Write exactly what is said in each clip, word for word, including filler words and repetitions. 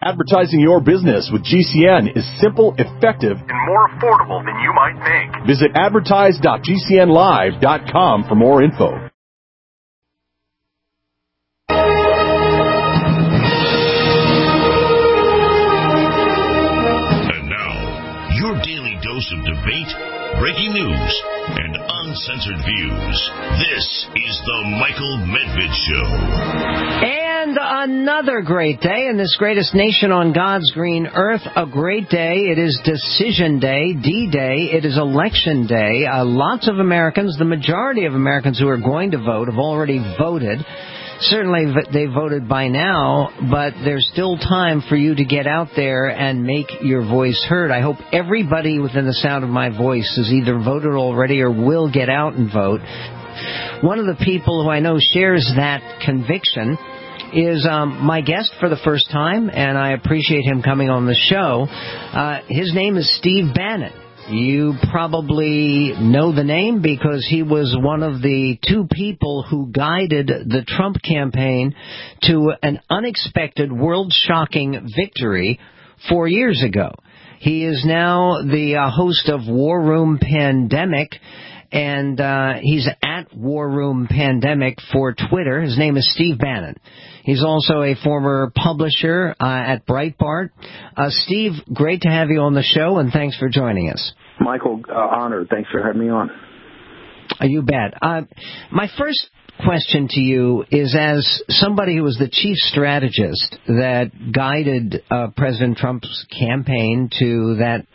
Advertising your business with G C N is simple, effective, and more affordable than you might think. Visit advertise dot g c n live dot com for more info. And now, your daily dose of debate, breaking news, and uncensored views. This is the Michael Medved Show. And another great day in this greatest nation on God's green earth. A great day. It is Decision Day, D-Day. It is Election Day. Uh, lots of Americans, the majority of Americans who are going to vote, have already voted. Certainly they voted by now, but there's still time for you to get out there and make your voice heard. I hope everybody within the sound of my voice has either voted already or will get out and vote. One of the people who I know shares that conviction is um, my guest for the first time, and I appreciate him coming on the show. Uh, his name is Steve Bannon. You probably know the name because he was one of the two people who guided the Trump campaign to an unexpected, world-shocking victory four years ago. He is now the uh, host of War Room Pandemic, and uh, he's at War Room Pandemic for Twitter. His name is Steve Bannon. He's also a former publisher uh, at Breitbart. Uh, Steve, great to have you on the show, and thanks for joining us. Michael, uh, honored. Thanks for having me on. Uh, you bet. Uh, my first question to you is, as somebody who was the chief strategist that guided uh, President Trump's campaign to that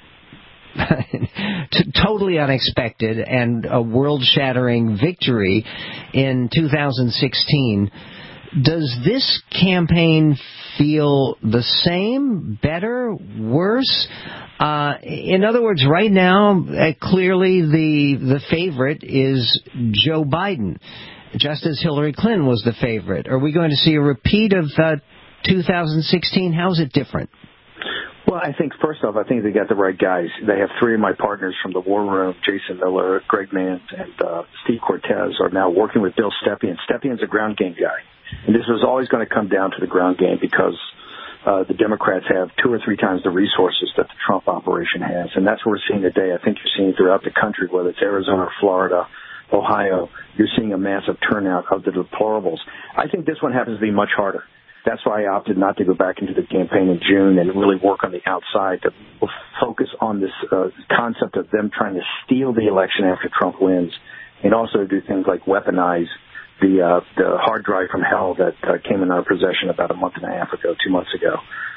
to totally unexpected and a world-shattering victory in two thousand sixteen, does this campaign feel the same, better, worse? Uh, in other words, right now, uh, clearly the the favorite is Joe Biden, just as Hillary Clinton was the favorite. Are we going to see a repeat of uh, two thousand sixteen? How's it different? Well, I think, first off, I think they got the right guys. They have three of my partners from the War Room, Jason Miller, Greg Mann, and uh, Steve Cortez, are now working with Bill Stepien. Stepien's a ground game guy. And this was always going to come down to the ground game because uh, the Democrats have two or three times the resources that the Trump operation has. And that's what we're seeing today. I think you're seeing throughout the country, whether it's Arizona, Florida, Ohio, you're seeing a massive turnout of the deplorables. I think this one happens to be much harder. That's why I opted not to go back into the campaign in June and really work on the outside to focus on this uh, concept of them trying to steal the election after Trump wins, and also do things like weaponize the uh, the hard drive from hell that uh, came in our possession about a month and a half ago, two months ago.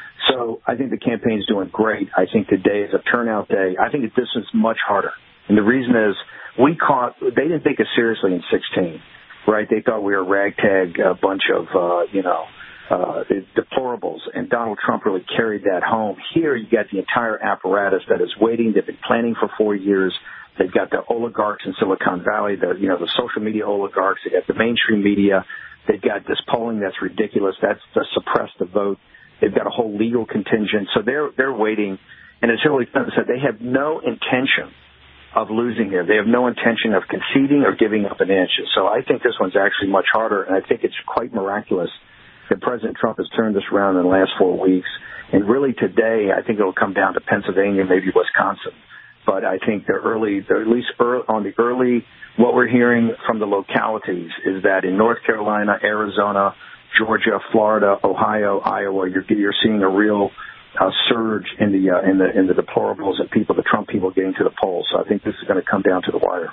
So I think the campaign's doing great. I think today is a turnout day. I think this is much harder. And the reason is we caught, they didn't take us seriously in sixteen, right? They thought we were a ragtag uh, bunch of, uh, you know, uh, deplorables, and Donald Trump really carried that home. Here you got the entire apparatus that is waiting. They've been planning for four years. They've got the oligarchs in Silicon Valley, the, you know, the social media oligarchs. They got the mainstream media. They've got this polling that's ridiculous. That's to suppress the vote. They've got a whole legal contingent. So they're, they're waiting. And as Hillary Clinton said, they have no intention of losing here. They have no intention of conceding or giving up an inch. So I think this one's actually much harder, and I think it's quite miraculous that President Trump has turned this around in the last four weeks. And really today, I think it'll come down to Pennsylvania, maybe Wisconsin. But I think the early, the, at least early, on the early, what we're hearing from the localities is that in North Carolina, Arizona, Georgia, Florida, Ohio, Iowa, you're, you're seeing a real uh, surge in the uh, in the in the deplorables and people, the Trump people, getting to the polls. So I think this is going to come down to the wire.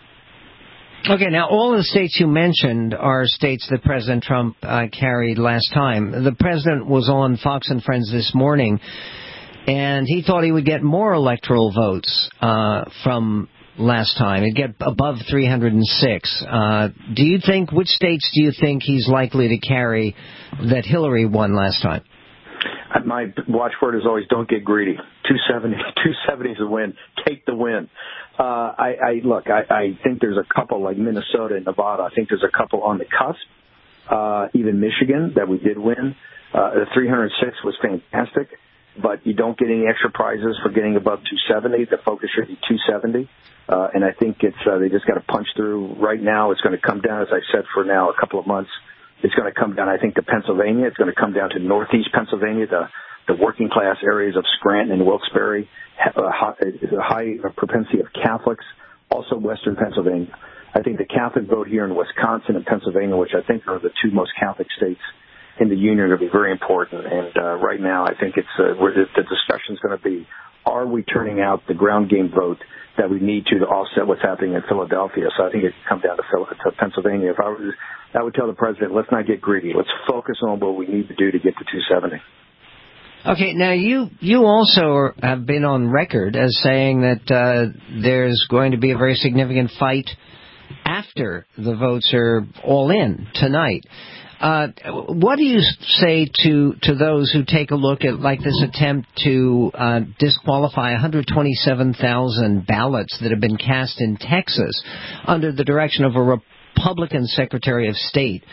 Okay, now all the states you mentioned are states that President Trump uh, carried last time. The president was on Fox and Friends this morning, and he thought he would get more electoral votes uh, from last time. He'd get above three hundred six. Uh, do you think, which states do you think he's likely to carry that Hillary won last time? My watchword is always don't get greedy. two seventy, two seventy is a win. Take the win. Uh, I, I look, I, I think there's a couple like Minnesota and Nevada. I think there's a couple on the cusp. Uh, even Michigan that we did win. Uh, the three hundred six was fantastic, but you don't get any extra prizes for getting above two seventy. The focus should be two seventy. Uh, and I think it's, uh, they just got to punch through. Right now, it's going to come down, as I said, for now, a couple of months. It's going to come down, I think, to Pennsylvania. It's going to come down to northeast Pennsylvania, the the working class areas of Scranton and Wilkes-Barre, a high propensity of Catholics, also Western Pennsylvania. I think the Catholic vote here in Wisconsin and Pennsylvania, which I think are the two most Catholic states in the union, are going to be very important. And uh, right now, I think it's uh, where the, the discussion is going to be: are we turning out the ground game vote that we need to to offset what's happening in Philadelphia? So I think it comes down to, to Pennsylvania. If I was, I would tell the president, let's not get greedy. Let's focus on what we need to do to get to two seventy. Okay, now you you also have been on record as saying that uh, there's going to be a very significant fight after the votes are all in tonight. Uh, what do you say to, to those who take a look at like this attempt to uh, disqualify one hundred twenty-seven thousand ballots that have been cast in Texas under the direction of a Republican Secretary of State?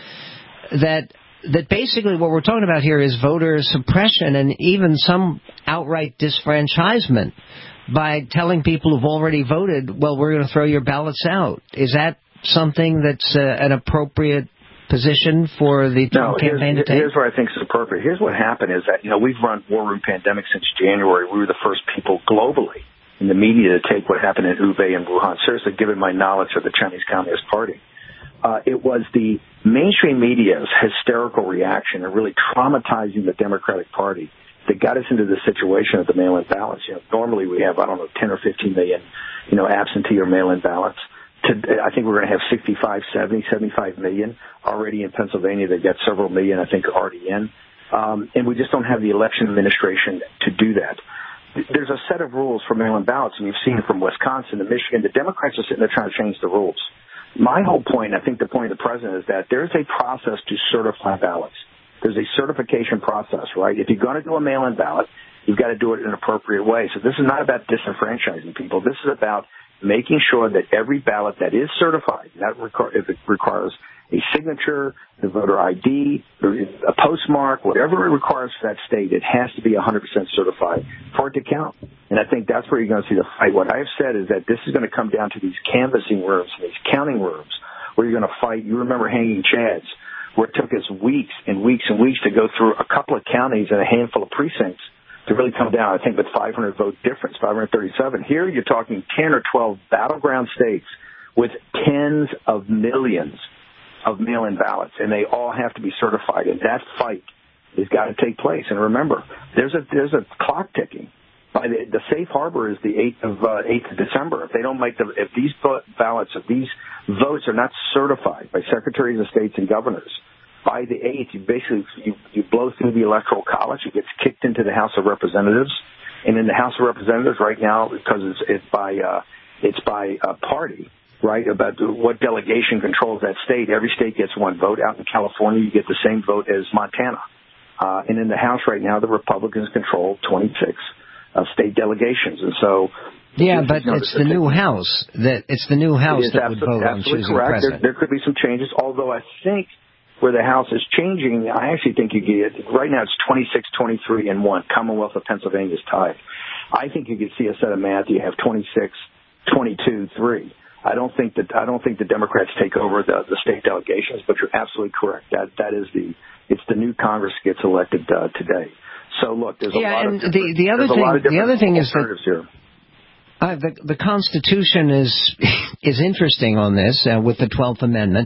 That that basically what we're talking about here is voter suppression and even some outright disfranchisement by telling people who've already voted, well, we're going to throw your ballots out. Is that something that's uh, an appropriate position for the Trump no, campaign here's, to take? Here's what I think is appropriate. Here's what happened is that, you know, we've run War Room Pandemic since January. We were the first people globally in the media to take what happened in Hubei and Wuhan seriously, given my knowledge of the Chinese Communist Party. Uh, it was the mainstream media's hysterical reaction and really traumatizing the Democratic Party that got us into the situation of the mail-in ballots. You know, normally we have, I don't know, ten or fifteen million, you know, absentee or mail-in ballots. To, I think we're going to have sixty-five, seventy, seventy-five million already in Pennsylvania. They've got several million, I think, already in. Um, and we just don't have the election administration to do that. There's a set of rules for mail-in ballots, and you've seen it from Wisconsin to Michigan. The Democrats are sitting there trying to change the rules. My whole point, I think the point of the president, is that there's a process to certify ballots. There's a certification process, right? If you're going to do a mail-in ballot, you've got to do it in an appropriate way. So this is not about disenfranchising people. This is about making sure that every ballot that is certified, that require, if it requires a signature, the voter I D, a postmark, whatever it requires for that state, it has to be one hundred percent certified for it to count. And I think that's where you're going to see the fight. What I've said is that this is going to come down to these canvassing rooms, these counting rooms, where you're going to fight. You remember hanging chads, where it took us weeks and weeks and weeks to go through a couple of counties and a handful of precincts to really come down, I think, with five hundred vote difference, five hundred thirty-seven. Here you're talking ten or twelve battleground states with tens of millions of mail-in ballots, and they all have to be certified. And that fight has got to take place. And remember, there's a there's a clock ticking. By the, the safe harbor is the eighth of uh, eighth of December. If they don't make the if these ballots, if these votes are not certified by secretaries of states and governors by the eighth, you basically you, you blow through the Electoral College. It gets kicked into the House of Representatives, and in the House of Representatives right now, because it's, it's by uh, it's by uh, party, right? About what delegation controls that state. Every state gets one vote. Out in California, you get the same vote as Montana, uh, and in the House right now, the Republicans control twenty-six uh, state delegations, and so. Yeah, but you know, it's the new House that it's the new House that would vote on choosing correct. president. There, there could be some changes, although I think. Where the House is changing, I actually think you get, right now it's twenty-six, twenty-three, and one. Commonwealth of Pennsylvania is tied. I think you could see a set of math. You have twenty-six, twenty-two, three. I don't think that, I don't think the Democrats take over the, the state delegations, but you're absolutely correct. That, that is the, it's the new Congress gets elected uh, today. So look, there's a yeah, lot and of the, the other thing, the other thing is that, here. Uh, the, the Constitution is, is interesting on this, uh, with the twelfth Amendment.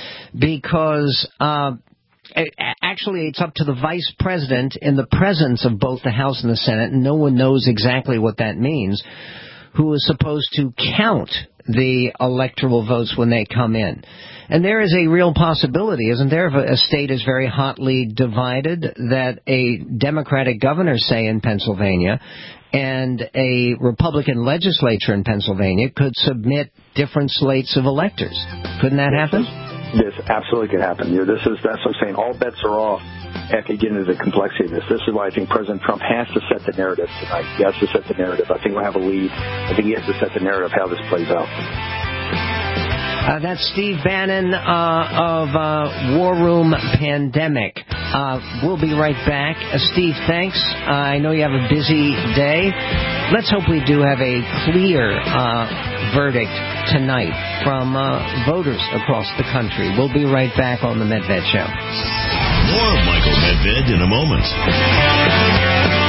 Because uh, actually it's up to the vice president in the presence of both the House and the Senate, and no one knows exactly what that means, who is supposed to count the electoral votes when they come in. And there is a real possibility, isn't there, if a state is very hotly divided, that a Democratic governor, say, in Pennsylvania, and a Republican legislature in Pennsylvania could submit different slates of electors. Couldn't that happen? This absolutely could happen. You know, this is that's what I'm saying. All bets are off after you get into the complexity of this. This is why I think President Trump has to set the narrative tonight. He has to set the narrative. I think we'll have a lead. I think he has to set the narrative how this plays out. Uh, that's Steve Bannon uh, of uh, War Room Pandemic. Uh, we'll be right back. Uh, Steve, thanks. Uh, I know you have a busy day. Let's hope we do have a clear uh, verdict tonight from uh, voters across the country. We'll be right back on The Medved Show. More Michael Medved in a moment.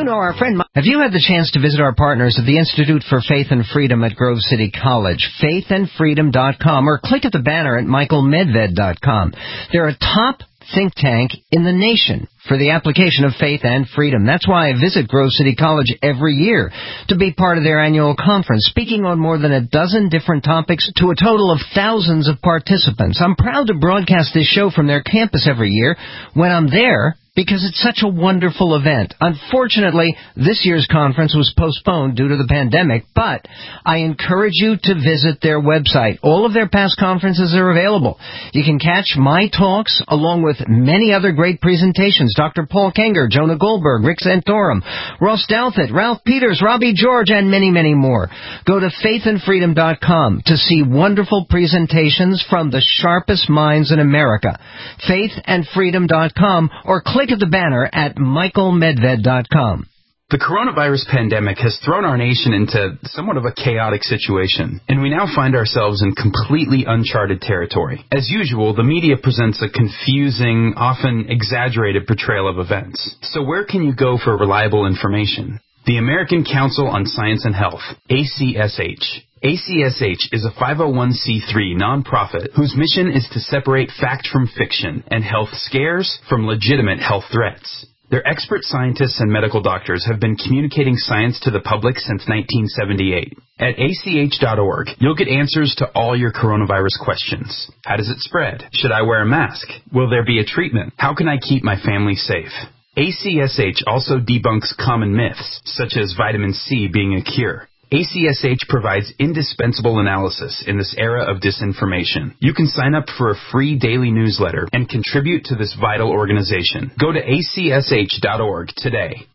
you know our friend? Have you had the chance to visit our partners at the Institute for Faith and Freedom at Grove City College, faith and freedom dot com, or click at the banner at michael medved dot com. They're a top think tank in the nation for the application of faith and freedom. That's why I visit Grove City College every year to be part of their annual conference, speaking on more than a dozen different topics to a total of thousands of participants. I'm proud to broadcast this show from their campus every year when I'm there, because it's such a wonderful event. Unfortunately, this year's conference was postponed due to the pandemic, but I encourage you to visit their website. All of their past conferences are available. You can catch my talks along with many other great presentations. Doctor Paul Kenger, Jonah Goldberg, Rick Santorum, Ross Douthat, Ralph Peters, Robbie George, and many, many more. Go to faith and freedom dot com to see wonderful presentations from the sharpest minds in America. faith and freedom dot com, or click at the banner at michael medved dot com. The coronavirus pandemic has thrown our nation into somewhat of a chaotic situation, and we now find ourselves in completely uncharted territory. As usual, the media presents a confusing, often exaggerated portrayal of events. So where can you go for reliable information? The American Council on Science and Health, A C S H. A C S H is a five oh one c three nonprofit whose mission is to separate fact from fiction and health scares from legitimate health threats. Their expert scientists and medical doctors have been communicating science to the public since nineteen seventy-eight. At A C H dot org, you'll get answers to all your coronavirus questions. How does it spread? Should I wear a mask? Will there be a treatment? How can I keep my family safe? A C S H also debunks common myths, such as vitamin C being a cure. A C S H provides indispensable analysis in this era of disinformation. You can sign up for a free daily newsletter and contribute to this vital organization. Go to A C S H dot org today.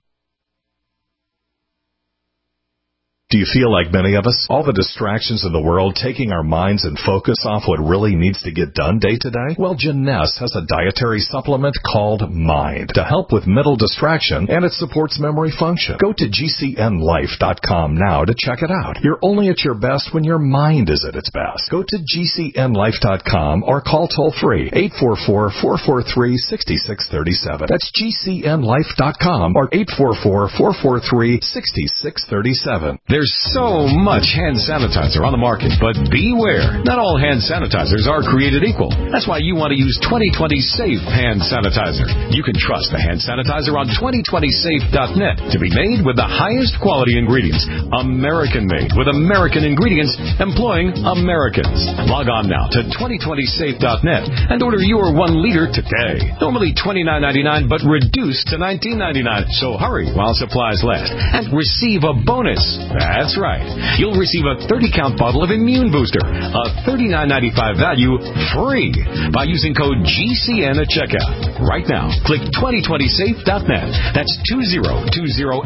Do you feel like many of us? All the distractions in the world taking our minds and focus off what really needs to get done day to day? Well, Jeunesse has a dietary supplement called Mind to help with mental distraction, and it supports memory function. Go to G C N life dot com now to check it out. You're only at your best when your mind is at its best. Go to G C N life dot com or call toll-free eight four four, four four three, six six three seven. That's G C N life dot com or eight four four, four four three, six six three seven. There's so much hand sanitizer on the market, but beware. Not all hand sanitizers are created equal. That's why you want to use twenty twenty Safe Hand Sanitizer. You can trust the hand sanitizer on twenty twenty safe dot net to be made with the highest quality ingredients. American-made with American ingredients employing Americans. Log on now to twenty twenty safe dot net and order your one liter today. Normally twenty-nine ninety-nine, but reduced to nineteen ninety-nine. So hurry while supplies last and receive a bonus. That's right. You'll receive a thirty count bottle of Immune Booster, a thirty-nine ninety-five value, free by using code G C N at checkout. Right now, click twenty twenty safe dot net. That's two zero two zero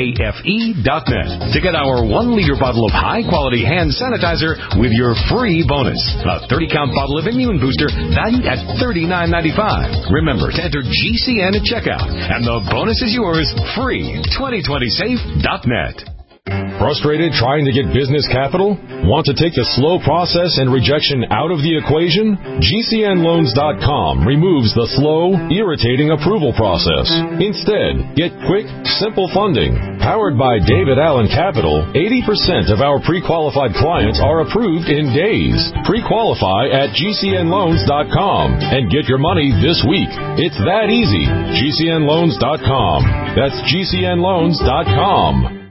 safe dot net to get our one liter bottle of high-quality hand sanitizer with your free bonus. A thirty count bottle of Immune Booster valued at thirty-nine ninety-five. Remember to enter G C N at checkout, and the bonus is yours free. twenty twenty safe dot net. Frustrated trying to get business capital? Want to take the slow process and rejection out of the equation? G C N loans dot com removes the slow, irritating approval process. Instead, get quick, simple funding. Powered by David Allen Capital, eighty percent of our pre-qualified clients are approved in days. Pre-qualify at G C N loans dot com and get your money this week. It's that easy. G C N loans dot com. That's G C N loans dot com.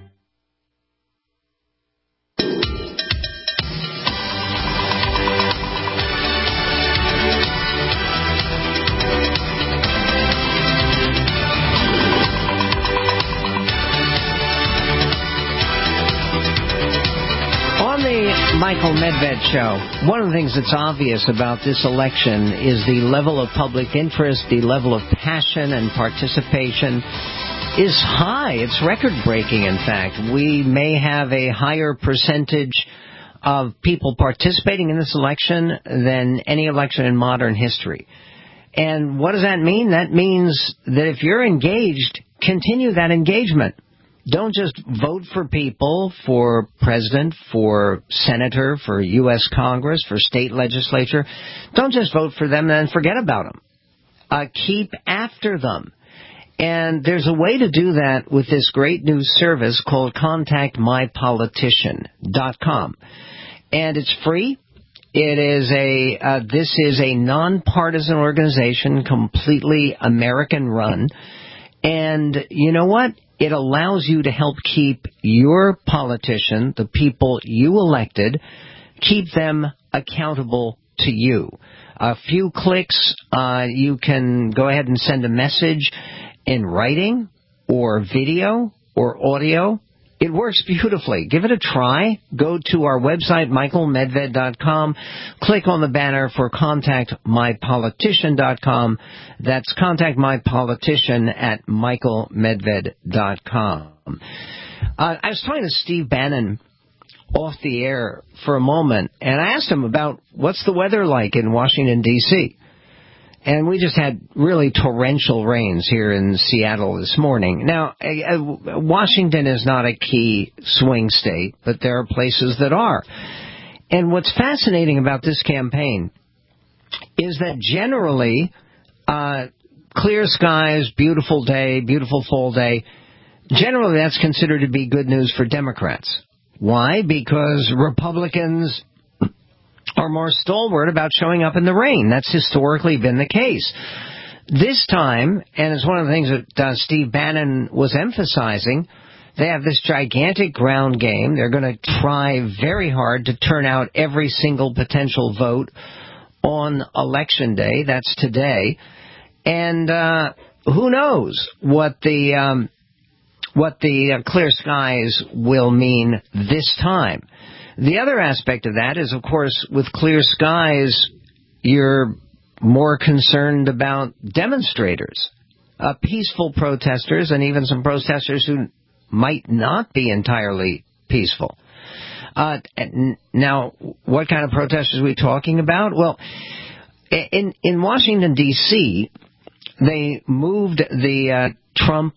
Michael Medved Show. One of the things that's obvious about this election is the level of public interest, the level of passion and participation is high. It's record-breaking, in fact. We may have a higher percentage of people participating in this election than any election in modern history. And what does that mean? That means that if you're engaged, continue that engagement. Don't just vote for people, for president, for senator, for U S Congress, for state legislature. Don't just vote for them and then forget about them. Uh, keep after them. And there's a way to do that with this great new service called contact my politician dot com. And it's free. It is a, uh, this is a nonpartisan organization, completely American run. And you know what? It allows you to help keep your politician, the people you elected, keep them accountable to you. A few clicks, uh, you can go ahead and send a message in writing or video or audio. It works beautifully. Give it a try. Go to our website, michael medved dot com. Click on the banner for contact my politician dot com. That's contact my politician at michael medved dot com. Uh, I was talking to Steve Bannon off the air for a moment, and I asked him about what's the weather like in Washington, D C And we just had really torrential rains here in Seattle this morning. Now, uh, Washington is not a key swing state, but there are places that are. And what's fascinating about this campaign is that generally, uh, clear skies, beautiful day, beautiful fall day, generally that's considered to be good news for Democrats. Why? Because Republicans are more stalwart about showing up in the rain. That's historically been the case. This time, and it's one of the things that uh, Steve Bannon was emphasizing, they have this gigantic ground game. They're going to try very hard to turn out every single potential vote on Election Day. That's today. And uh, who knows what the um, what the uh, clear skies will mean this time. The other aspect of that is, of course, with clear skies, you're more concerned about demonstrators, uh, peaceful protesters, and even some protesters who might not be entirely peaceful. Uh, now, what kind of protesters are we talking about? Well, in, in Washington, D C, they moved the uh, Trump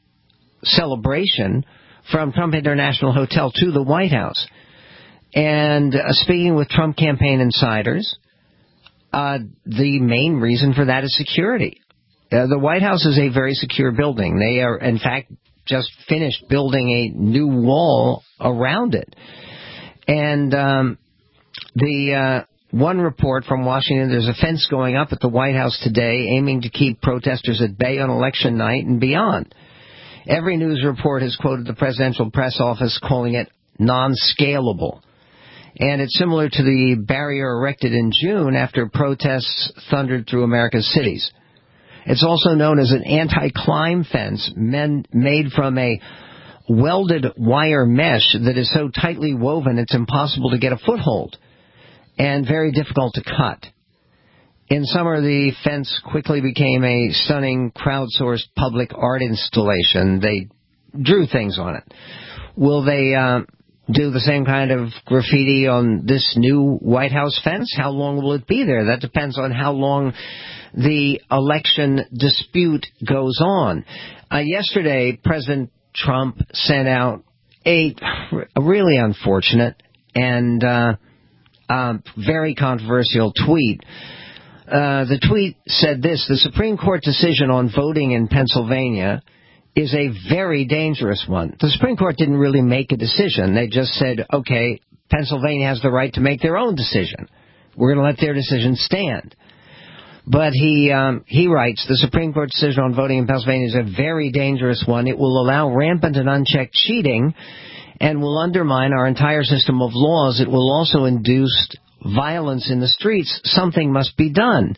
celebration from Trump International Hotel to the White House. And uh, speaking with Trump campaign insiders, uh, the main reason for that is security. Uh, the White House is a very secure building. They are, in fact, just finished building a new wall around it. And um, the uh, one report from Washington, there's a fence going up at the White House today aiming to keep protesters at bay on election night and beyond. Every news report has quoted the presidential press office calling it non-scalable. And it's similar to the barrier erected in June after protests thundered through America's cities. It's also known as an anti-climb fence made from a welded wire mesh that is so tightly woven it's impossible to get a foothold and very difficult to cut. In summer, the fence quickly became a stunning crowdsourced public art installation. They drew things on it. Will they uh, do the same kind of graffiti on this new White House fence? How long will it be there? That depends on how long the election dispute goes on. Uh, yesterday, President Trump sent out a, a really unfortunate and uh, uh, very controversial tweet. Uh, the tweet said this: the Supreme Court decision on voting in Pennsylvania is a very dangerous one. The Supreme Court didn't really make a decision. They just said, okay, Pennsylvania has the right to make their own decision. We're going to let their decision stand. But he um, he writes, the Supreme Court decision on voting in Pennsylvania is a very dangerous one. It will allow rampant and unchecked cheating and will undermine our entire system of laws. It will also induce violence in the streets. Something must be done.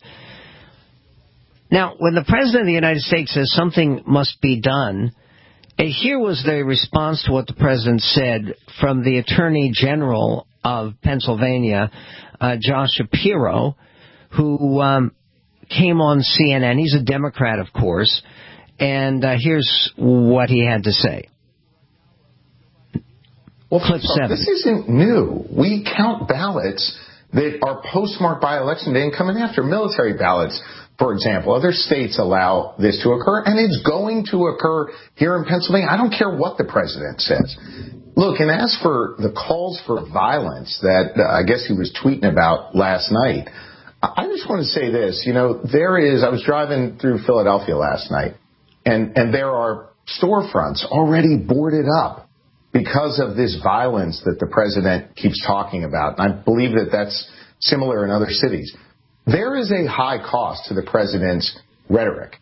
Now, when the President of the United States says something must be done, here was the response to what the President said from the Attorney General of Pennsylvania, uh, Josh Shapiro, who um, came on C N N. He's a Democrat, of course, and uh, here's what he had to say. Well, clip seven. This isn't new. We count ballots that are postmarked by Election Day and coming after military ballots. For example, other states allow this to occur, and it's going to occur here in Pennsylvania. I don't care what the president says. Look, and as for the calls for violence that uh, I guess he was tweeting about last night, I just want to say this. You know, there is, I was driving through Philadelphia last night, And, and there are storefronts already boarded up because of this violence that the president keeps talking about. And I believe that that's similar in other cities. There is a high cost to the president's rhetoric.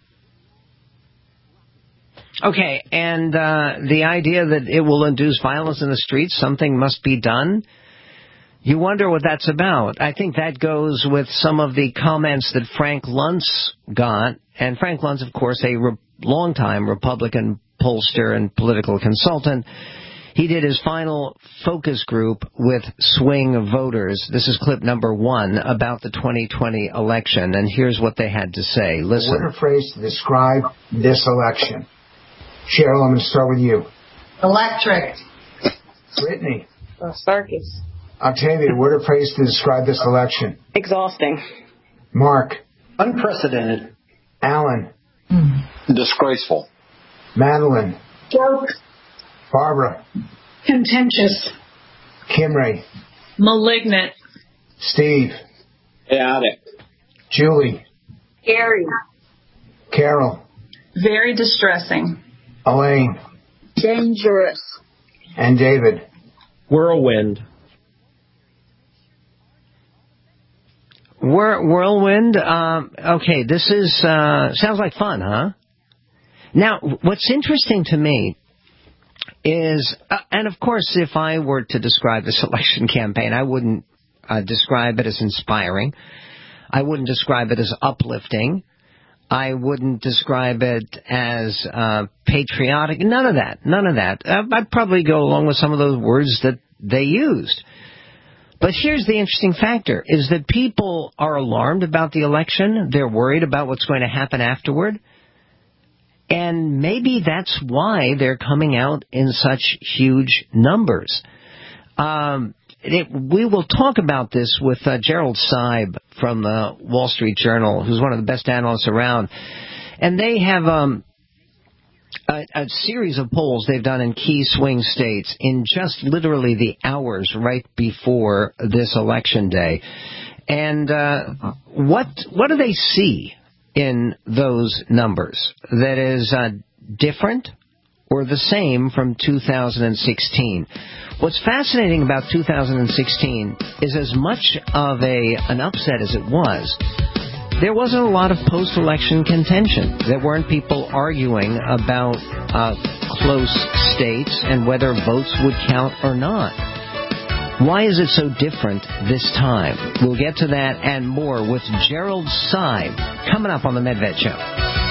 Okay, and uh, the idea that it will induce violence in the streets, something must be done. You wonder what that's about. I think that goes with some of the comments that Frank Luntz got. And Frank Luntz, of course, a re- longtime Republican pollster and political consultant. He did his final focus group with swing voters. This is clip number one about the twenty twenty election. And here's what they had to say. Listen. What a phrase to describe this election. Cheryl, I'm going to start with you. Electric. Brittany. Uh, Starkey. Octavia, what a phrase to describe this election. Exhausting. Mark. Unprecedented. Alan. Mm. Disgraceful. Madeline. Joke. Barbara. Contentious. Kimray. Malignant. Steve. Chaotic. Julie. Scary. Carol. Very distressing. Elaine. Dangerous. And David. Whirlwind. Whir- whirlwind. Um, okay, this is uh, sounds like fun, huh? Now, what's interesting to me is, uh, and of course, if I were to describe this election campaign, I wouldn't uh, describe it as inspiring. I wouldn't describe it as uplifting. I wouldn't describe it as uh, patriotic. None of that. None of that. Uh, I'd probably go along with some of those words that they used. But here's the interesting factor, is that people are alarmed about the election. They're worried about what's going to happen afterward. And maybe that's why they're coming out in such huge numbers. Um, it, we will talk about this with uh, Gerald Seib from the Wall Street Journal, who's one of the best analysts around. And they have um, a, a series of polls they've done in key swing states in just literally the hours right before this election day. And uh, what what do they see in those numbers that is uh, different or the same from two thousand sixteen? What's fascinating about two thousand sixteen is, as much of a an upset as it was, there wasn't a lot of post-election contention. There weren't people arguing about uh, close states and whether votes would count or not. Why is it so different this time? We'll get to that and more with Gerald Seib coming up on the Medved Show.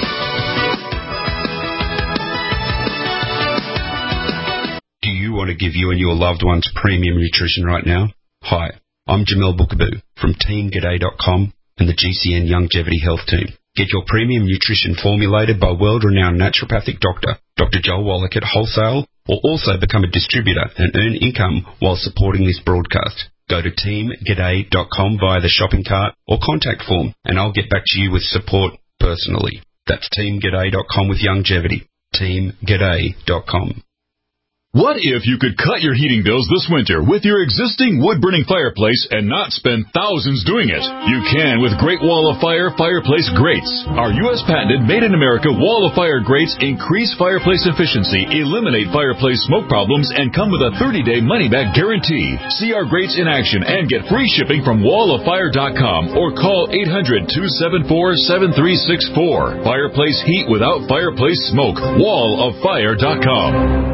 Do you want to give you and your loved ones premium nutrition right now? Hi, I'm Jamel Bookaboo from team g'day dot com and the G C N Longevity Health Team. Get your premium nutrition formulated by world-renowned naturopathic doctor, Doctor Joel Wallach at Wholesale, or also become a distributor and earn income while supporting this broadcast. Go to team g'day dot com via the shopping cart or contact form, and I'll get back to you with support personally. That's team g'day dot com with Longevity. team g'day dot com. What if you could cut your heating bills this winter with your existing wood-burning fireplace and not spend thousands doing it? You can with Great Wall of Fire Fireplace Grates. Our U S patented made-in-America Wall of Fire grates increase fireplace efficiency, eliminate fireplace smoke problems, and come with a thirty-day money-back guarantee. See our grates in action and get free shipping from wall of fire dot com or call eight hundred, two seven four, seven three six four. Fireplace heat without fireplace smoke. wall of fire dot com.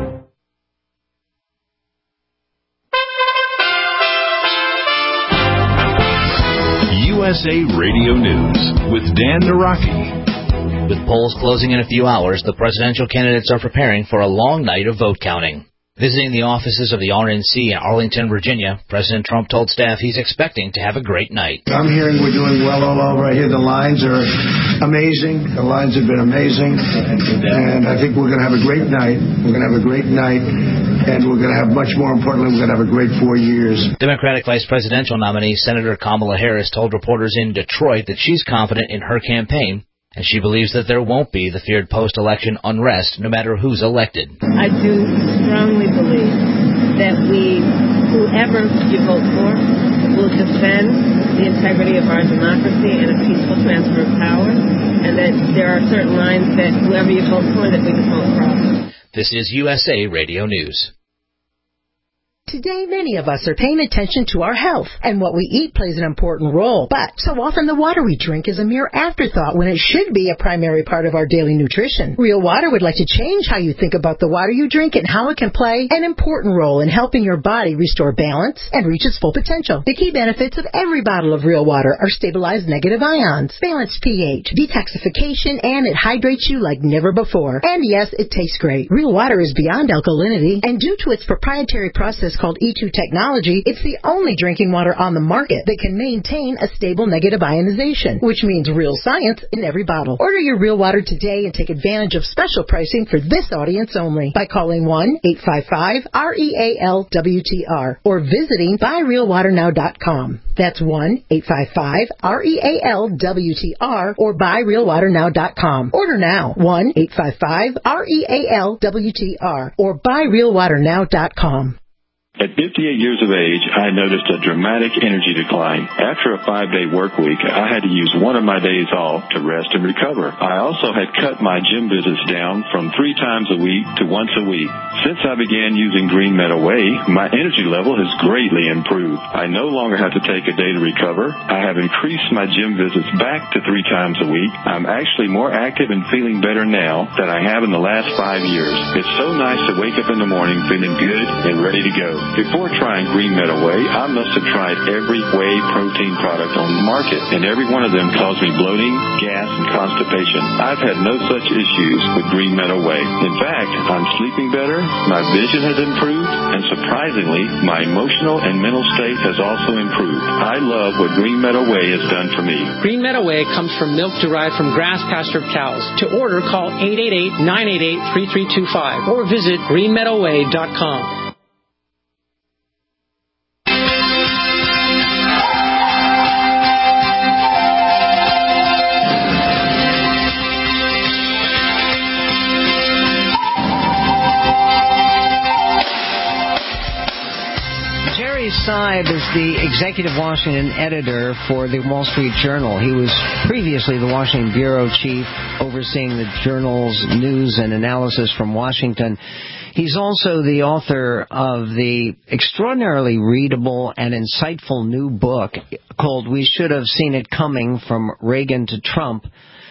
U S A Radio News with Dan Naraki. With polls closing in a few hours, the presidential candidates are preparing for a long night of vote counting. Visiting the offices of the R N C in Arlington, Virginia, President Trump told staff he's expecting to have a great night. I'm hearing we're doing well all over. I hear the lines are amazing. The lines have been amazing. And I think we're going to have a great night. We're going to have a great night. And we're going to have, much more importantly, we're going to have a great four years. Democratic vice presidential nominee Senator Kamala Harris told reporters in Detroit that she's confident in her campaign, and she believes that there won't be the feared post-election unrest, no matter who's elected. I do strongly believe that we, whoever you vote for, will defend the integrity of our democracy and a peaceful transfer of power, and that there are certain lines that whoever you vote for that we just won't cross. This is U S A Radio News. Today, many of us are paying attention to our health, and what we eat plays an important role. But so often the water we drink is a mere afterthought when it should be a primary part of our daily nutrition. Real Water would like to change how you think about the water you drink and how it can play an important role in helping your body restore balance and reach its full potential. The key benefits of every bottle of Real Water are stabilized negative ions, balanced pH, detoxification, and it hydrates you like never before. And yes, it tastes great. Real Water is beyond alkalinity, and due to its proprietary process called E two technology, it's the only drinking water on the market that can maintain a stable negative ionization, which means real science in every bottle. Order your Real Water today and take advantage of special pricing for this audience only by calling one eight five five R E A L W T R or visiting buy real water now dot com. That's one eight five five R E A L W T R or buy real water now dot com. Order now, one eight five five R E A L W T R or buy real water now dot com. At fifty-eight years of age, I noticed a dramatic energy decline. After a five-day work week, I had to use one of my days off to rest and recover. I also had cut my gym visits down from three times a week to once a week. Since I began using Green Meadow Whey, my energy level has greatly improved. I no longer have to take a day to recover. I have increased my gym visits back to three times a week. I'm actually more active and feeling better now than I have in the last five years. It's so nice to wake up in the morning feeling good and ready to go. Before trying Green Meadow Whey, I must have tried every whey protein product on the market, and every one of them caused me bloating, gas, and constipation. I've had no such issues with Green Meadow Whey. In fact, I'm sleeping better, my vision has improved, and surprisingly, my emotional and mental state has also improved. I love what Green Meadow Whey has done for me. Green Meadow Whey comes from milk derived from grass-pastured cows. To order, call eight eight eight, nine eight eight, three three two five or visit green meadow whey dot com. Seib is the executive Washington editor for the Wall Street Journal. He was previously the Washington bureau chief, overseeing the journal's news and analysis from Washington. He's also the author of the extraordinarily readable and insightful new book called We Should Have Seen It Coming, From Reagan to Trump,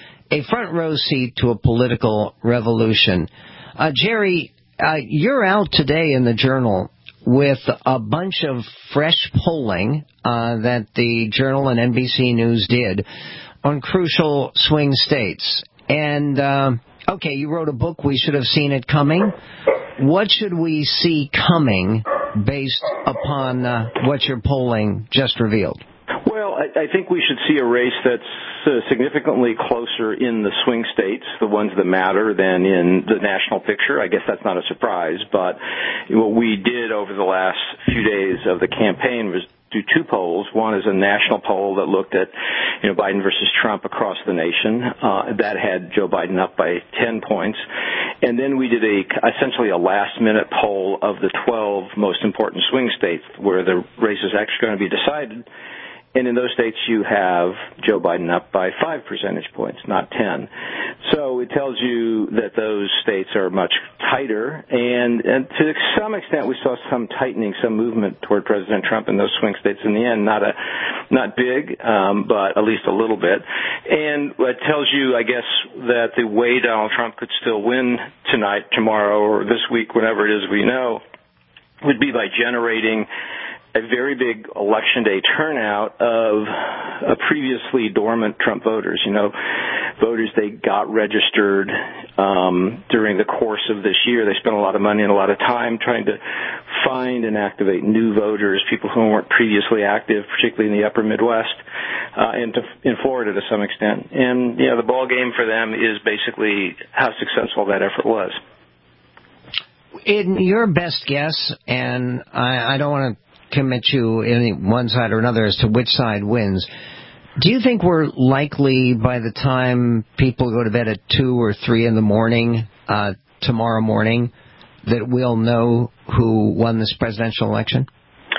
a front row seat to a political revolution. Uh, Jerry, uh, you're out today in the Journal with a bunch of fresh polling uh, that the Journal and N B C News did on crucial swing states. And, uh, okay, you wrote a book, We Should Have Seen It Coming. What should we see coming based upon uh, what your polling just revealed? Well, I, I think we should see a race that's uh, significantly closer in the swing states, the ones that matter, than in the national picture. I guess that's not a surprise, but what we did over the last few days of the campaign was do two polls. One is a national poll that looked at, you know, Biden versus Trump across the nation. Uh, that had Joe Biden up by ten points. And then we did a essentially a last-minute poll of the twelve most important swing states where the race is actually going to be decided. And in those states, you have Joe Biden up by five percentage points, not ten. So it tells you that those states are much tighter. And, and to some extent, we saw some tightening, some movement toward President Trump in those swing states in the end. Not a, not big, um, but at least a little bit. And it tells you, I guess, that the way Donald Trump could still win tonight, tomorrow, or this week, whenever it is we know, would be by generating a very big election day turnout of uh, previously dormant Trump voters. You know, voters, they got registered um, during the course of this year. They spent a lot of money and a lot of time trying to find and activate new voters, people who weren't previously active, particularly in the upper Midwest, uh, and to, in Florida to some extent. And, you know, the ball game for them is basically how successful that effort was. In your best guess, and I, I don't want to commit you any one side or another as to which side wins, do you think we're likely by the time people go to bed at two or three in the morning uh, tomorrow morning that we'll know who won this presidential election?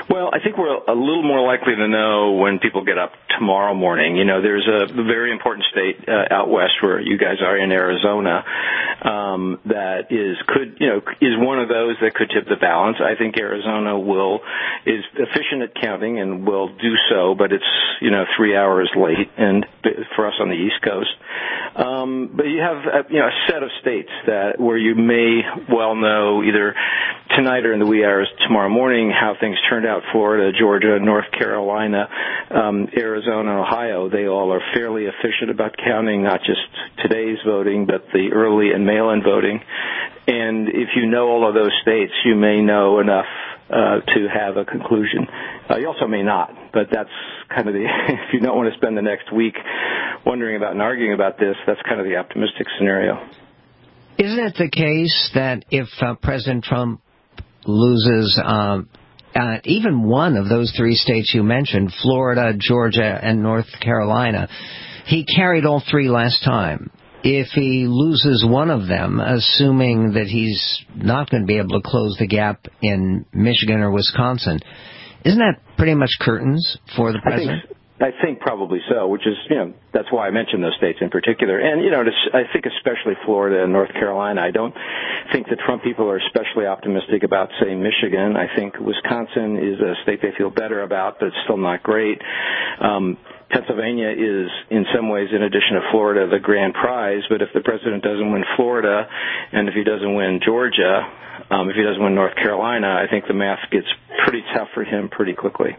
Well, I think we're a little more likely to know when people get up tomorrow morning. You know, there's a very important state uh, out west where you guys are in Arizona um, that is could you know is one of those that could tip the balance. I think Arizona will is efficient at counting and will do so, but it's you know three hours late, and for us on the East Coast. Um, but you have a, you know a set of states that where you may well know either tonight or in the wee hours tomorrow morning how things turned out. Florida, Georgia, North Carolina, um, Arizona, Ohio, they all are fairly efficient about counting not just today's voting, but the early and mail-in voting. And if you know all of those states, you may know enough uh, to have a conclusion. Uh, you also may not, but that's kind of the, if you don't want to spend the next week wondering about and arguing about this, that's kind of the optimistic scenario. Isn't it the case that if uh, President Trump loses um, uh, even one of those three states you mentioned, Florida, Georgia, and North Carolina, he carried all three last time. If he loses one of them, assuming that he's not going to be able to close the gap in Michigan or Wisconsin, isn't that pretty much curtains for the president? I think, I think probably so, which is, you know, that's why I mentioned those states in particular. And, you know, I think especially Florida and North Carolina. I don't think the Trump people are especially optimistic about, say, Michigan. I think Wisconsin is a state they feel better about, but it's still not great. Um, Pennsylvania is, in some ways, in addition to Florida, the grand prize. But if the president doesn't win Florida, and if he doesn't win Georgia, um, if he doesn't win North Carolina, I think the math gets pretty tough for him pretty quickly.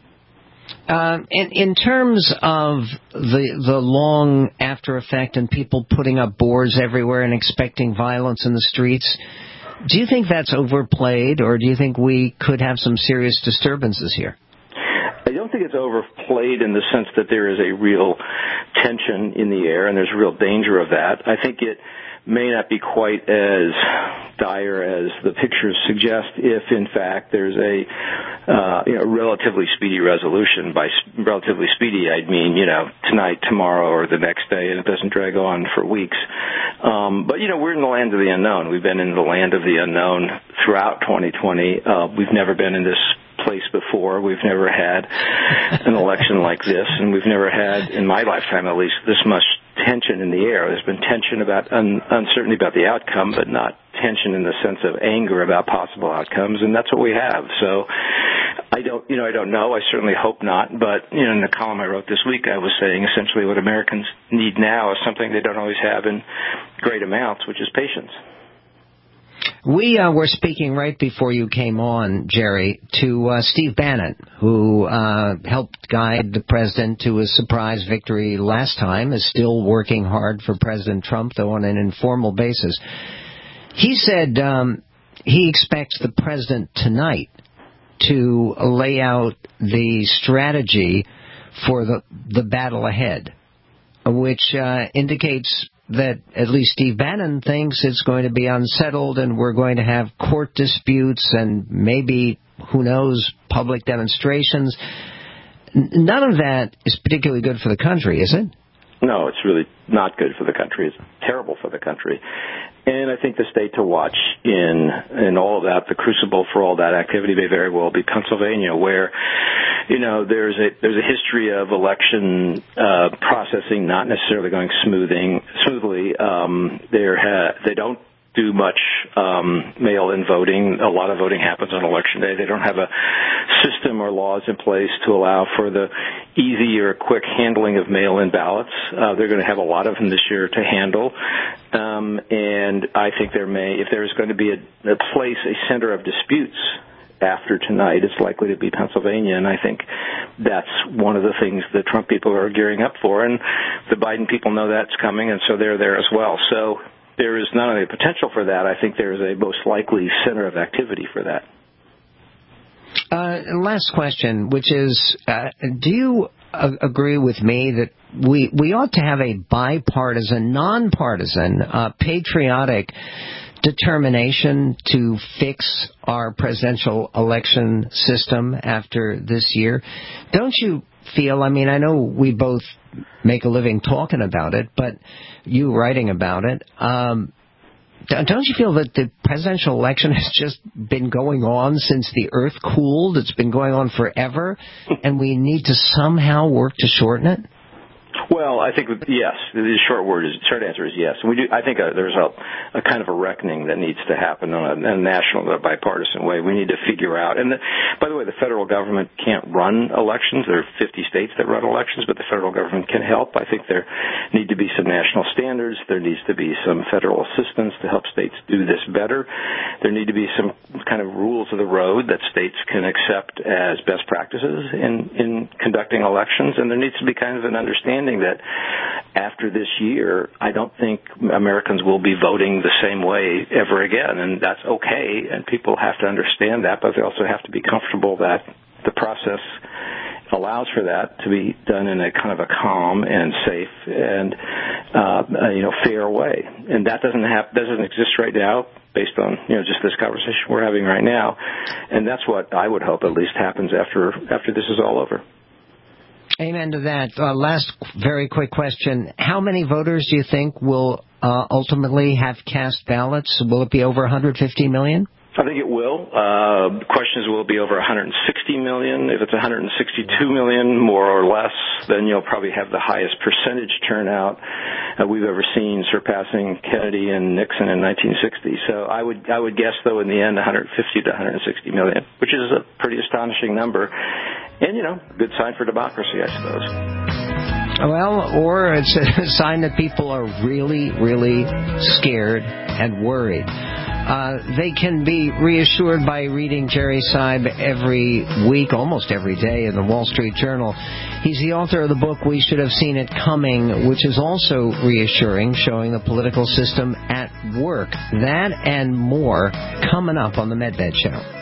Um, in, in terms of the the long after effect and people putting up boards everywhere and expecting violence in the streets, do you think that's overplayed, or do you think we could have some serious disturbances here? I don't think it's overplayed in the sense that there is a real tension in the air and there's real danger of that. I think it may not be quite as dire as the pictures suggest if, in fact, there's a uh, you know, relatively speedy resolution. By relatively speedy, I'd mean, you know, tonight, tomorrow, or the next day, and it doesn't drag on for weeks. Um, but, you know, we're in the land of the unknown. We've been in the land of the unknown throughout twenty twenty. Uh, we've never been in this place before. We've never had an election like this, and we've never had, in my lifetime at least, this much tension in the air. There's been tension about un- uncertainty about the outcome, but not tension in the sense of anger about possible outcomes, and that's what we have. So I don't, you know, I don't know. I certainly hope not, but, you know, in the column I wrote this week, I was saying essentially what Americans need now is something they don't always have in great amounts, which is patience. We uh, were speaking right before you came on, Jerry, to uh, Steve Bannon, who uh, helped guide the president to a surprise victory last time, is still working hard for President Trump, though on an informal basis. He said um, he expects the president tonight to lay out the strategy for the, the battle ahead, which uh, indicates that at least Steve Bannon thinks it's going to be unsettled and we're going to have court disputes and maybe, who knows, public demonstrations. None of that is particularly good for the country, is it? No, it's really not good for the country. It's terrible for the country. And I think the state to watch in in all of that, the crucible for all that activity may very well be Pennsylvania, where, you know, there's a there's a history of election uh, processing not necessarily going smoothing smoothly. Um, there ha- they don't do much um, mail-in voting. A lot of voting happens on Election Day. They don't have a system or laws in place to allow for the easy or quick handling of mail-in ballots. Uh, they're going to have a lot of them this year to handle. Um, and I think there may, if there's going to be a, a place, a center of disputes after tonight, it's likely to be Pennsylvania, and I think that's one of the things the Trump people are gearing up for, and the Biden people know that's coming, and so they're there as well. So there is not only a potential for that, I think there is a most likely center of activity for that. Uh, last question, which is, uh, do you uh, agree with me that we we ought to have a bipartisan, nonpartisan, uh, patriotic determination to fix our presidential election system after this year? Don't you feel, I mean, I know we both make a living talking about it, but you writing about it, um, Don't you feel that the presidential election has just been going on since the Earth cooled? It's been going on forever, and we need to somehow work to shorten it? Well, I think yes. The short word is short answer is yes. And we do. I think uh, there's a, a kind of a reckoning that needs to happen on a, a national, a bipartisan way. We need to figure out. And the, by the way, the federal government can't run elections. There are fifty states that run elections, but the federal government can help. I think there need to be some national standards. There needs to be some federal assistance to help states do this better. There need to be some kind of rules of the road that states can accept as best practices in in conducting elections. And there needs to be kind of an understanding that after this year, I don't think Americans will be voting the same way ever again, and that's okay, and people have to understand that, but they also have to be comfortable that the process allows for that to be done in a kind of a calm and safe and uh, you know fair way, and that doesn't have doesn't exist right now based on you know just this conversation we're having right now, and that's what I would hope at least happens after after this is all over. Amen to that. Uh, last very quick question. How many voters do you think will uh, ultimately have cast ballots? Will it be over one hundred fifty million? I think it will. Uh, the question is, will it be over one hundred sixty million? If it's one hundred sixty-two million, more or less, then you'll probably have the highest percentage turnout uh, we've ever seen, surpassing Kennedy and Nixon in nineteen sixty. So I would I would guess, though, in the end, one hundred fifty to one hundred sixty million, which is a pretty astonishing number. And, you know, good sign for democracy, I suppose. Well, or it's a sign that people are really, really scared and worried. Uh, they can be reassured by reading Jerry Seib every week, almost every day, in the Wall Street Journal. He's the author of the book We Should Have Seen It Coming, which is also reassuring, showing the political system at work. That and more coming up on the Medved Show.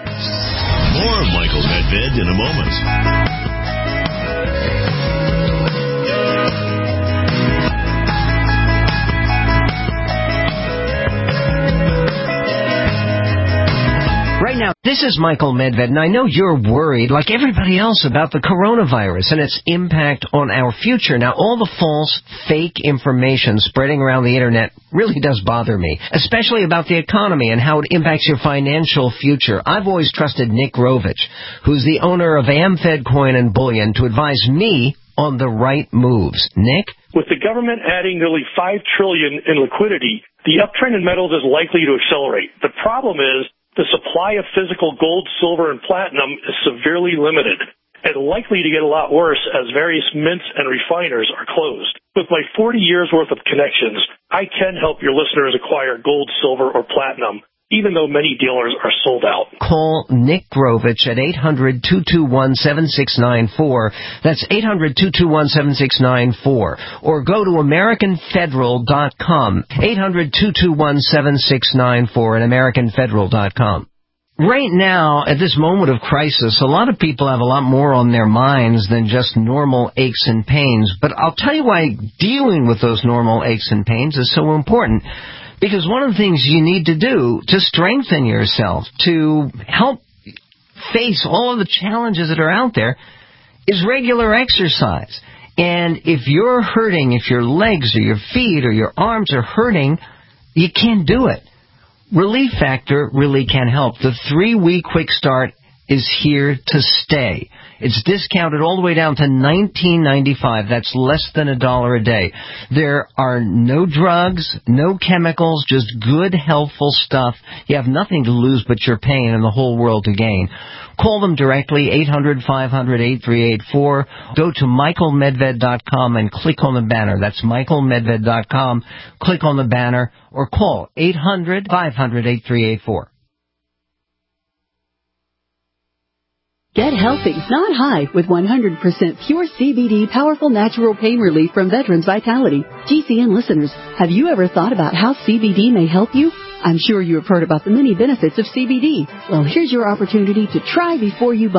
More of Michael Medved in a moment. Right now, this is Michael Medved, and I know you're worried, like everybody else, about the coronavirus and its impact on our future. Now, all the false, fake information spreading around the Internet really does bother me, especially about the economy and how it impacts your financial future. I've always trusted Nick Rovich, who's the owner of AmFed Coin and Bullion, to advise me on the right moves. Nick? With the government adding nearly five trillion dollars in liquidity, the uptrend in metals is likely to accelerate. The problem is, the supply of physical gold, silver, and platinum is severely limited and likely to get a lot worse as various mints and refiners are closed. With my forty years worth of connections, I can help your listeners acquire gold, silver, or platinum, even though many dealers are sold out. Call Nick Rovich at eight hundred, two two one, seven six nine four. That's eight hundred, two two one, seven six nine four. Or go to American Federal dot com. eight hundred, two two one, seven six nine four at American Federal dot com. Right now, at this moment of crisis, a lot of people have a lot more on their minds than just normal aches and pains. But I'll tell you why dealing with those normal aches and pains is so important. Because one of the things you need to do to strengthen yourself, to help face all of the challenges that are out there, is regular exercise. And if you're hurting, if your legs or your feet or your arms are hurting, you can't do it. Relief Factor really can help. The three-week quick start is here to stay. It's discounted all the way down to nineteen ninety-five. That's less than a dollar a day. There are no drugs, no chemicals, just good, healthful stuff. You have nothing to lose but your pain and the whole world to gain. Call them directly, eight hundred, five hundred, eight three eight four. Go to Michael Medved dot com and click on the banner. That's Michael Medved dot com. Click on the banner or call eight hundred, five hundred, eight three eight four. Get healthy, not high, with one hundred percent pure C B D powerful natural pain relief from Veterans Vitality. G C N listeners, have you ever thought about how C B D may help you? I'm sure you have heard about the many benefits of C B D. Well, here's your opportunity to try before you buy.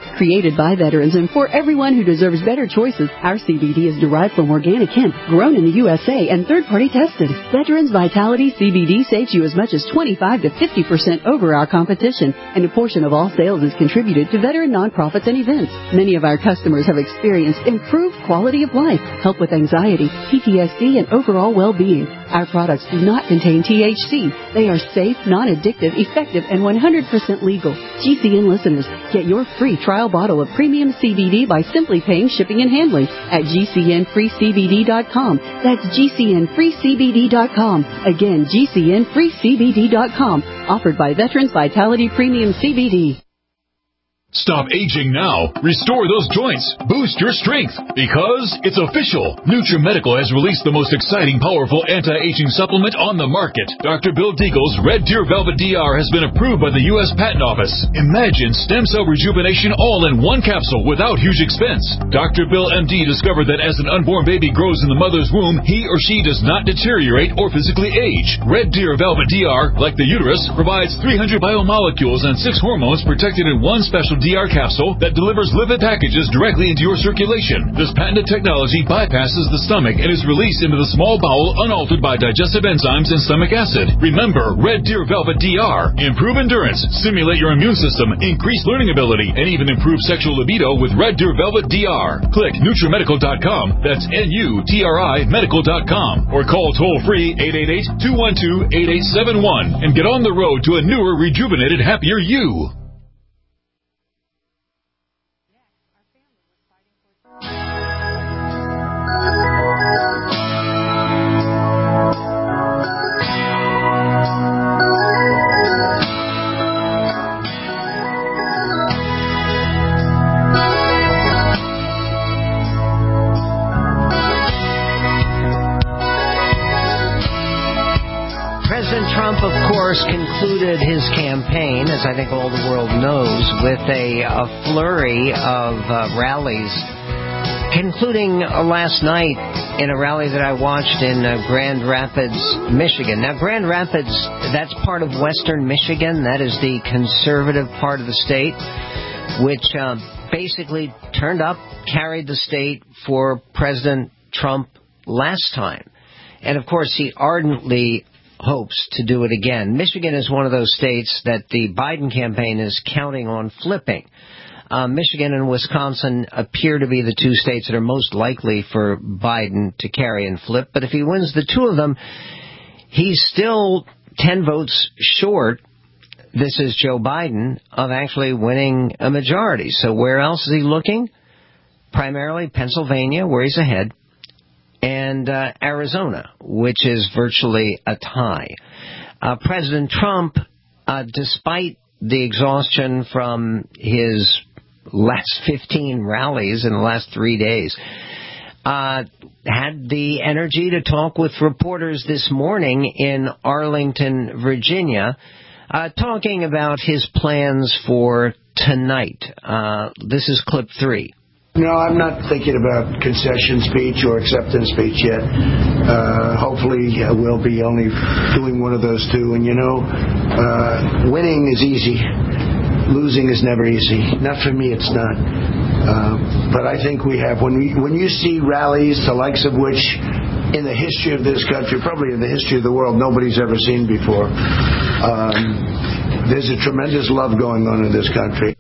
Created by veterans and for everyone who deserves better choices, our C B D is derived from organic hemp, grown in the U S A and third-party tested. Veterans Vitality C B D saves you as much as twenty-five to fifty percent over our competition, and a portion of all sales is contributed to veteran nonprofits and events. Many of our customers have experienced improved quality of life, help with anxiety, P T S D, and overall well-being. Our products do not contain T H C. They are safe, non-addictive, effective, and one hundred percent legal. G C N listeners, get your free trial bottle of premium C B D by simply paying shipping and handling at G C N free C B D dot com. That's G C N free C B D dot com. Again, G C N free C B D dot com. Offered by Veterans Vitality Premium C B D. Stop aging now. Restore those joints. Boost your strength. Because it's official. NutriMedical has released the most exciting, powerful anti-aging supplement on the market. Doctor Bill Deagle's Red Deer Velvet D R has been approved by the U S Patent Office. Imagine stem cell rejuvenation all in one capsule without huge expense. Doctor Bill M D discovered that as an unborn baby grows in the mother's womb, he or she does not deteriorate or physically age. Red Deer Velvet D R, like the uterus, provides three hundred biomolecules and six hormones protected in one special D R capsule that delivers lipid packages directly into your circulation. This patented technology bypasses the stomach and is released into the small bowel unaltered by digestive enzymes and stomach acid. Remember, Red Deer Velvet D R. Improve endurance, stimulate your immune system, increase learning ability, and even improve sexual libido with Red Deer Velvet D R. Click NutriMedical dot com, that's N U T R I medical dot com, or call toll-free eight eight eight, two one two, eight eight seven one and get on the road to a newer, rejuvenated, happier you. Concluded his campaign, as I think all the world knows, with a, a flurry of uh, rallies, concluding uh, last night in a rally that I watched in uh, Grand Rapids, Michigan. Now, Grand Rapids, that's part of western Michigan. That is the conservative part of the state, which uh, basically turned up, carried the state for President Trump last time. And, of course, he ardently hopes to do it again. Michigan is one of those states that the Biden campaign is counting on flipping. Uh, Michigan and Wisconsin appear to be the two states that are most likely for Biden to carry and flip. But if he wins the two of them, he's still ten votes short, this is Joe Biden, of actually winning a majority. So where else is he looking? Primarily Pennsylvania, where he's ahead, and uh, Arizona, which is virtually a tie. Uh, President Trump, uh, despite the exhaustion from his last fifteen rallies in the last three days, uh, had the energy to talk with reporters this morning in Arlington, Virginia, uh, talking about his plans for tonight. Uh, this is clip three. No, I'm not thinking about concession speech or acceptance speech yet. Uh, hopefully uh, we'll be only doing one of those two. And, you know, uh, winning is easy. Losing is never easy. Not for me, it's not. Uh, but I think we have. When, we, when you see rallies, the likes of which in the history of this country, probably in the history of the world, nobody's ever seen before, um, there's a tremendous love going on in this country.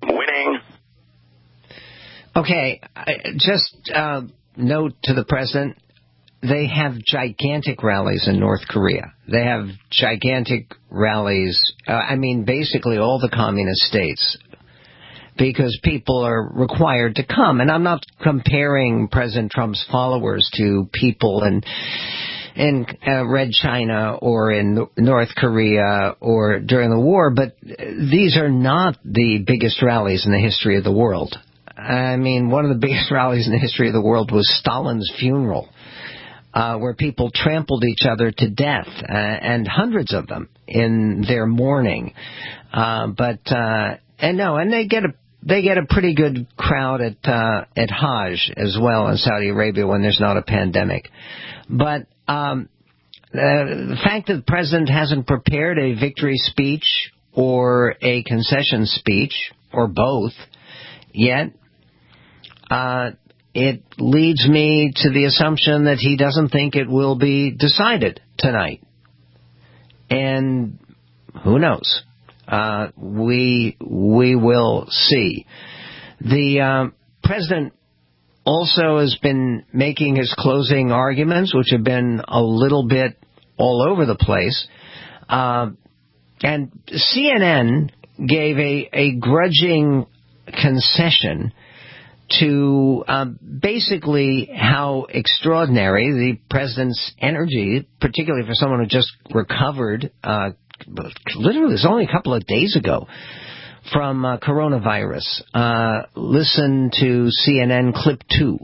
Okay, just uh, note to the president, they have gigantic rallies in North Korea. They have gigantic rallies, uh, I mean, basically all the communist states, because people are required to come. And I'm not comparing President Trump's followers to people in, in uh, Red China or in North Korea or during the war, but these are not the biggest rallies in the history of the world. I mean, one of the biggest rallies in the history of the world was Stalin's funeral, uh, where people trampled each other to death, uh, and hundreds of them in their mourning. Uh, but uh, and no, and they get a they get a pretty good crowd at uh, at Hajj as well in Saudi Arabia when there's not a pandemic. But um, uh, the fact that the president hasn't prepared a victory speech or a concession speech or both, yet, uh, it leads me to the assumption that he doesn't think it will be decided tonight. And who knows? Uh, we we will see. The uh, president also has been making his closing arguments, which have been a little bit all over the place. Uh, and C N N gave a, a grudging concession to uh, basically how extraordinary the president's energy, particularly for someone who just recovered, uh, literally it was only a couple of days ago, from uh, coronavirus. Uh, listen to C N N clip two.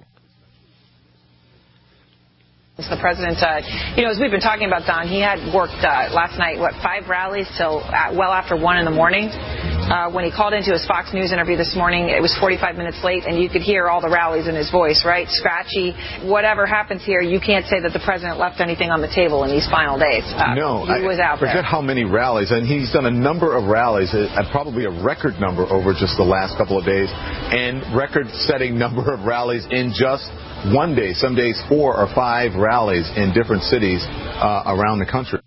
The president, uh, you know, as we've been talking about, Don, he had worked uh, last night, what, five rallies till uh, well after one in the morning. Uh, when he called into his Fox News interview this morning, it was forty-five minutes late, and you could hear all the rallies in his voice, right? Scratchy. Whatever happens here, you can't say that the president left anything on the table in these final days. Uh, no, he was out I forget there. how many rallies, and he's done a number of rallies, uh, probably a record number over just the last couple of days, and record-setting number of rallies in just one day, some days four or five rallies in different cities uh, around the country.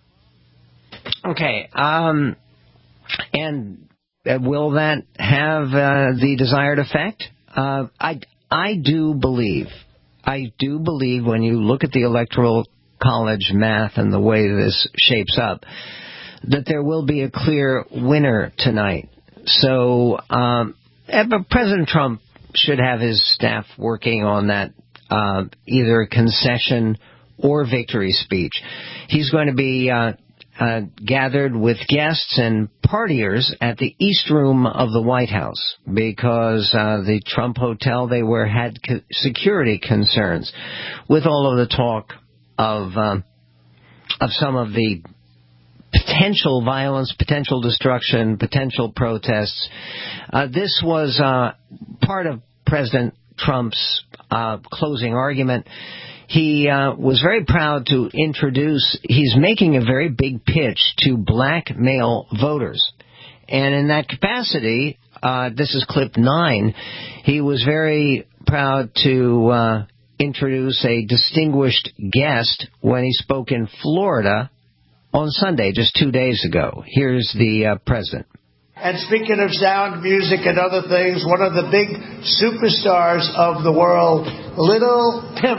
Okay, um, and uh, will that have uh, the desired effect? Uh, I, I do believe, I do believe when you look at the Electoral College math and the way this shapes up, that there will be a clear winner tonight. So um, President Trump should have his staff working on that, uh, either concession or victory speech. He's going to be uh, uh, gathered with guests and partiers at the East Room of the White House because uh, the Trump Hotel, they were had co- security concerns with all of the talk of uh, of some of the potential violence, potential destruction, potential protests. Uh, this was uh, part of President Trump's uh, closing argument. He uh, was very proud to introduce, he's making a very big pitch to black male voters. And in that capacity, uh, this is clip nine, he was very proud to uh, introduce a distinguished guest when he spoke in Florida on Sunday, just two days ago. Here's the uh, president. And speaking of sound, music, and other things, one of the big superstars of the world, Little Pimp.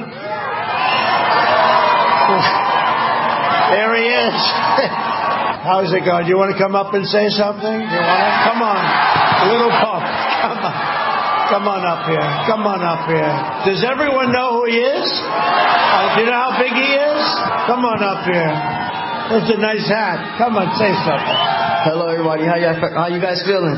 There he is. How's it going? Do you want to come up and say something? Do you want to? Come on. Little Pump. Come on. Come on up here. Come on up here. Does everyone know who he is? Uh, do you know how big he is? Come on up here. That's a nice hat. Come on, say something. Hello, everybody. How you, how you guys feeling?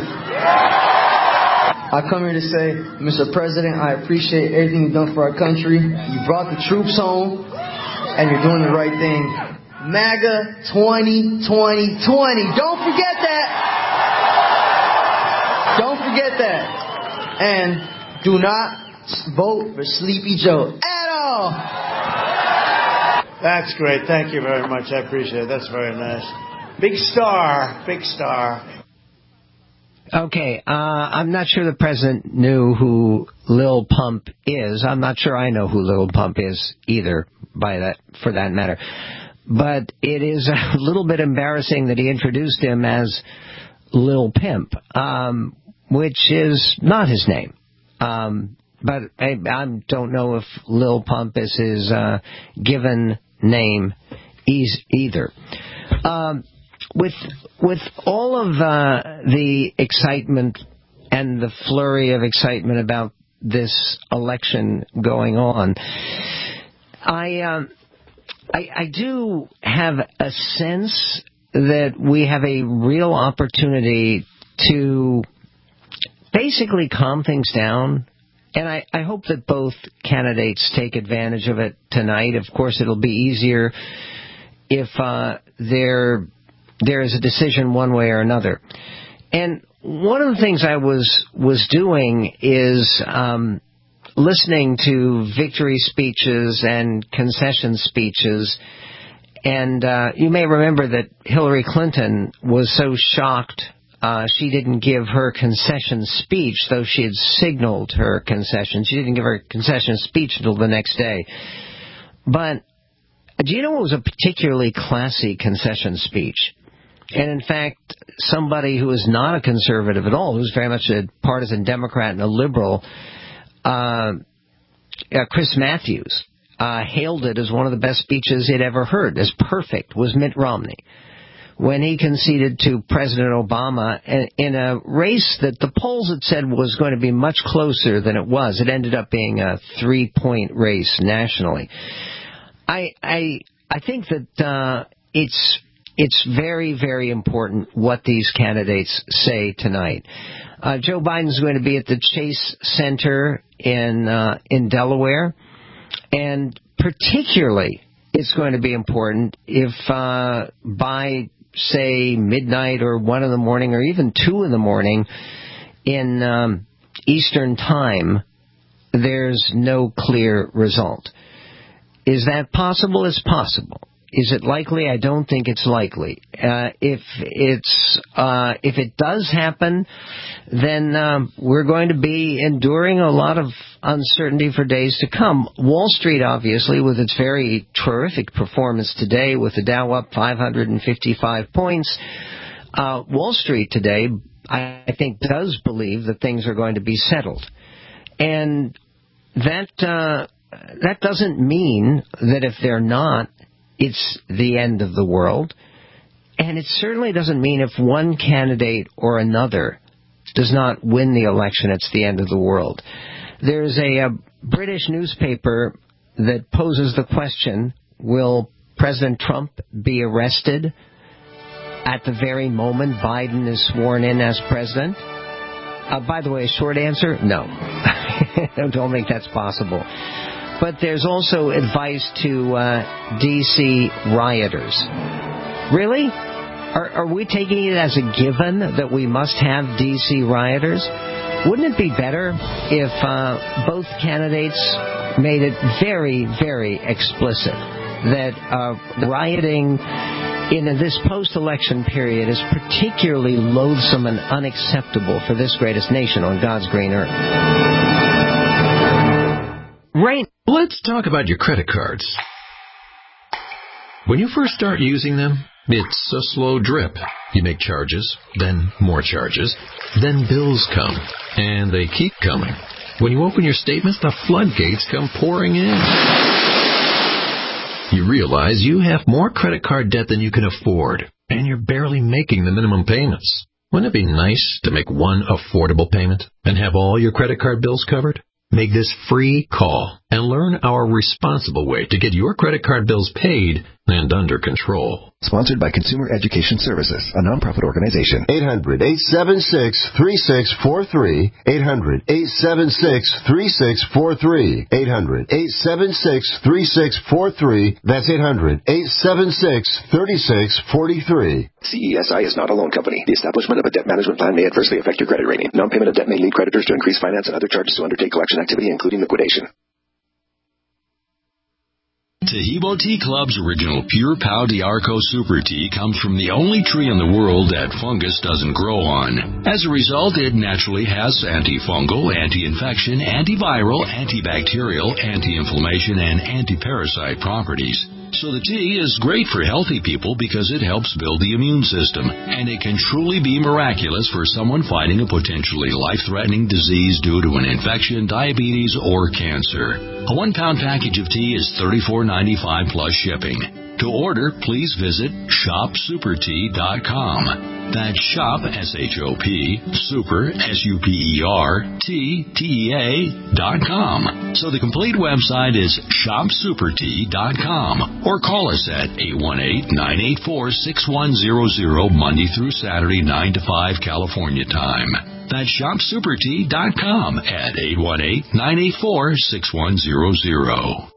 I come here to say, Mister President, I appreciate everything you've done for our country. You brought the troops home, and you're doing the right thing. MAGA twenty twenty twenty. Don't forget that. Don't forget that. And do not vote for Sleepy Joe at all. That's great. Thank you very much. I appreciate it. That's very nice. Big star. Big star. Okay, uh, I'm not sure the president knew who Lil Pump is. I'm not sure I know who Lil Pump is either, by that, for that matter. But it is a little bit embarrassing that he introduced him as Lil Pimp, um, which is not his name. Um, but I, I don't know if Lil Pump is his uh, given name either. Um, with with all of uh, the excitement and the flurry of excitement about this election going on, I, um, I I do have a sense that we have a real opportunity to basically calm things down. And I, I hope that both candidates take advantage of it tonight. Of course, it'll be easier if uh, there there is a decision one way or another. And one of the things I was was doing is um, listening to victory speeches and concession speeches. And uh, you may remember that Hillary Clinton was so shocked Uh, she didn't give her concession speech, though she had signaled her concession. She didn't give her concession speech until the next day. But do you know what was a particularly classy concession speech? And in fact, somebody who is not a conservative at all, who's very much a partisan Democrat and a liberal, uh, uh, Chris Matthews, uh, hailed it as one of the best speeches he'd ever heard, as perfect, was Mitt Romney, when he conceded to President Obama in a race that the polls had said was going to be much closer than it was. It ended up being a three-point race nationally. I I I think that uh, it's it's very, very important what these candidates say tonight. Uh, Joe Biden's going to be at the Chase Center in uh, in Delaware, and particularly it's going to be important if uh, by, say, midnight or one in the morning or even two in the morning in um, Eastern Time, there's no clear result. Is that possible? It's possible. Is it likely? I don't think it's likely. Uh, if it's uh, if it does happen, then um, we're going to be enduring a lot of uncertainty for days to come. Wall Street, obviously, with its very terrific performance today, with the Dow up five hundred fifty-five points, uh, Wall Street today, I think, does believe that things are going to be settled, and that uh, that doesn't mean that if they're not, it's the end of the world. And it certainly doesn't mean if one candidate or another does not win the election, it's the end of the world. There's a, a British newspaper that poses the question, will President Trump be arrested at the very moment Biden is sworn in as president? Uh, by the way, a short answer, no. I don't think that's possible. But there's also advice to uh, D C rioters. Really? Are, are we taking it as a given that we must have D C rioters? Wouldn't it be better if uh, both candidates made it very, very explicit that uh, rioting in this post-election period is particularly loathsome and unacceptable for this greatest nation on God's green earth? Right. Let's talk about your credit cards. When you first start using them, it's a slow drip. You make charges, then more charges, then bills come, and they keep coming. When you open your statements, the floodgates come pouring in. You realize you have more credit card debt than you can afford, and you're barely making the minimum payments. Wouldn't it be nice to make one affordable payment and have all your credit card bills covered? Make this free call and learn our responsible way to get your credit card bills paid and under control. Sponsored by Consumer Education Services, a nonprofit organization. eight hundred, eight seven six, three six four three. eight hundred, eight seven six, three six four three. eight hundred, eight seven six, three six four three. That's eight hundred, eight seven six, three six four three. C E S I is not a loan company. The establishment of a debt management plan may adversely affect your credit rating. Non-payment of debt may lead creditors to increase finance and other charges to undertake collection activity, including liquidation. Taheebo Tea Club's original Pure Pau D'Arco Super Tea comes from the only tree in the world that fungus doesn't grow on. As a result, it naturally has antifungal, anti-infection, antiviral, antibacterial, anti-inflammation, and anti-parasite properties. So the tea is great for healthy people because it helps build the immune system, and it can truly be miraculous for someone fighting a potentially life-threatening disease due to an infection, diabetes, or cancer. A one-pound package of tea is thirty-four ninety-five plus shipping. To order, please visit shop super tea dot com. That's shop, S H O P, super, S U P E R, T, T E A, dot com. So the complete website is shop super tea dot com. Or call us at eight one eight, nine eight four, six one zero zero, Monday through Saturday, nine to five, California time. That's shop super tea dot com at eight one eight, nine eight four, six one zero zero.